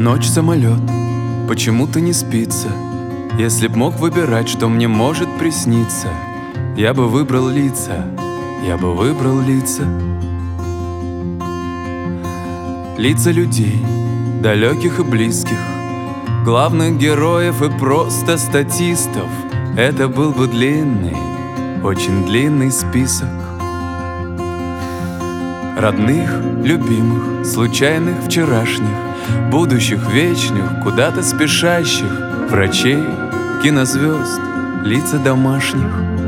Ночь, самолет, почему-то не спится. Если б мог выбирать, что мне может присниться, я бы выбрал лица, я бы выбрал лица. Лица людей, далеких и близких, главных героев и просто статистов. Это был бы длинный, очень длинный список. Родных, любимых, случайных вчерашних, будущих вечных, куда-то спешащих, врачей, кинозвезд, лица домашних.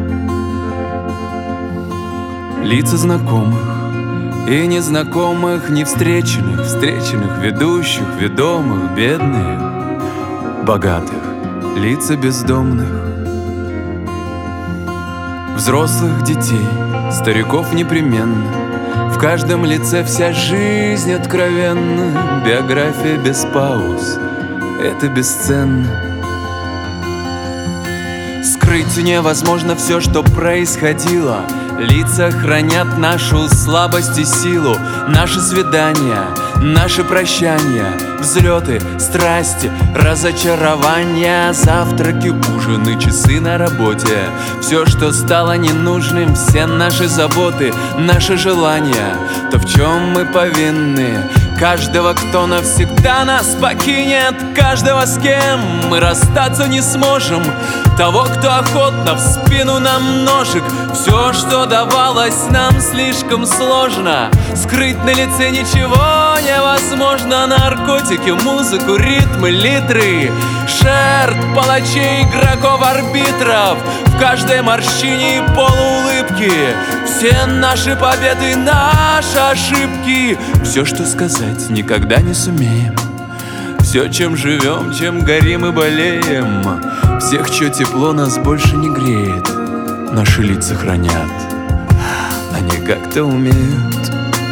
Лица знакомых и незнакомых, невстреченных, встреченных, ведущих, ведомых, бедных, богатых, лица бездомных. Взрослых детей, стариков непременно, в каждом лице вся жизнь откровенна. Биография без пауз — это бесценно. Скрыть невозможно все, что происходило. Лица хранят нашу слабость и силу. Наши свидания, наши прощания, взлеты, страсти, разочарования, завтраки, ужины, часы на работе. Все, что стало ненужным, все наши заботы, наши желания. То, в чем мы повинны, каждого, кто навсегда нас покинет, каждого, с кем мы расстаться не сможем, того, кто охотно в спину нам ножик. Все, что давалось нам слишком сложно, скрыть на лице ничего невозможно. Наркотики, музыку, ритмы, литры, жертв, палачей, игроков, арбитров, в каждой морщине и полуулыбки все наши победы, наши ошибки. Все, что сказать, никогда не сумеем. Все, чем живем, чем горим и болеем. Всех, чье тепло нас больше не греет, наши лица хранят, они как-то умеют.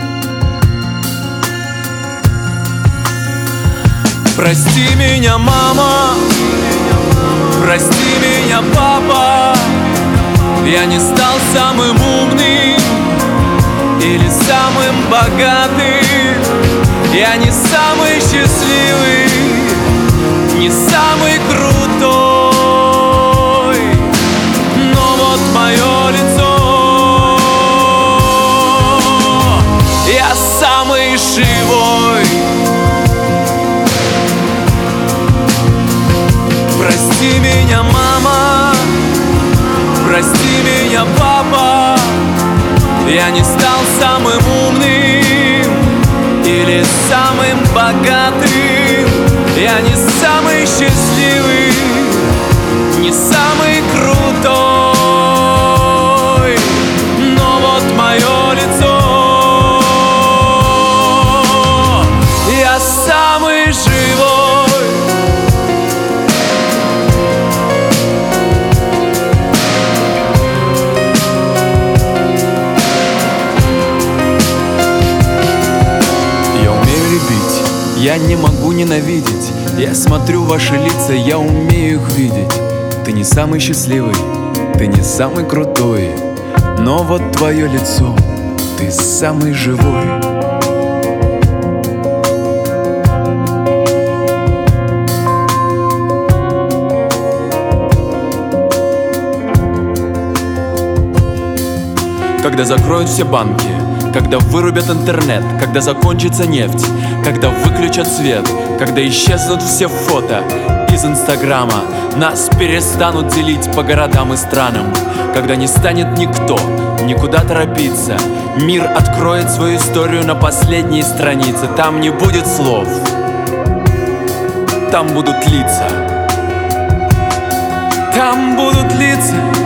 Прости меня, мама, прости меня, папа. Я не стал самым умным или самым богатым. Я не самый счастливый, не самый крутой, но вот мое лицо, я самый живой. Прости меня, мама, прости меня, папа. Я не стал самым умным или самым богатым. Я не самый счастливый, не самый крутой, но вот мое лицо, я самый живой. Я умею любить, я не могу ненавидеть. Я смотрю ваши лица, я умею их видеть. Ты не самый счастливый, ты не самый крутой, но вот твое лицо, ты самый живой. Когда закроют все банки, когда вырубят интернет, когда закончится нефть, когда выключат свет, когда исчезнут все фото из Инстаграма, нас перестанут делить по городам и странам, когда не станет никто никуда торопиться, мир откроет свою историю на последней странице. Там не будет слов, там будут лица, там будут лица.